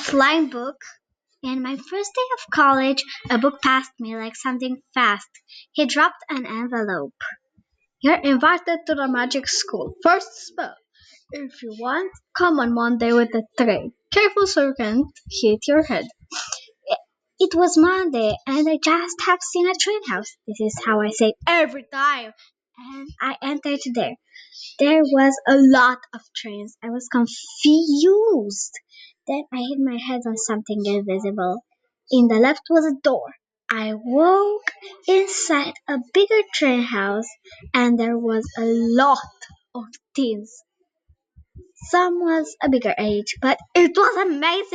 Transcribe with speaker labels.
Speaker 1: flying book. In my first day of college, a book passed me like something fast. He dropped an envelope. You're invited to the magic school. First spell. If you want, come on Monday with the train. Careful so you can't hit your head. It was Monday, and I just have seen a train house. This is how I say it every time. And I entered there. There was a lot of trains. I was confused. Then I hit my head on something invisible. In the left was a door. I woke inside a bigger train house, and there was a lot of teens. Some was a bigger age, but it was amazing.